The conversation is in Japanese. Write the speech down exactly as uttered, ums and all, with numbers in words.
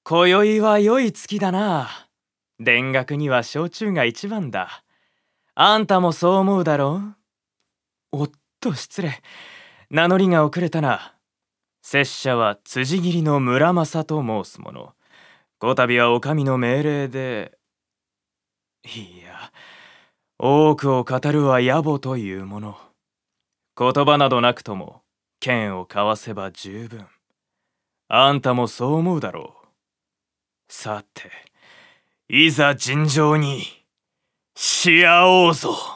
今宵は良い月だな。田楽には焼酎が一番だ。あんたもそう思うだろう？おっと失礼。名乗りが遅れたな。拙者は辻斬りの村正と申す者。こたびはお上の命令で。いや、多くを語るは野暮というもの。言葉などなくとも剣を交わせば十分。あんたもそう思うだろう。さて、いざ尋常にし合おうぞ。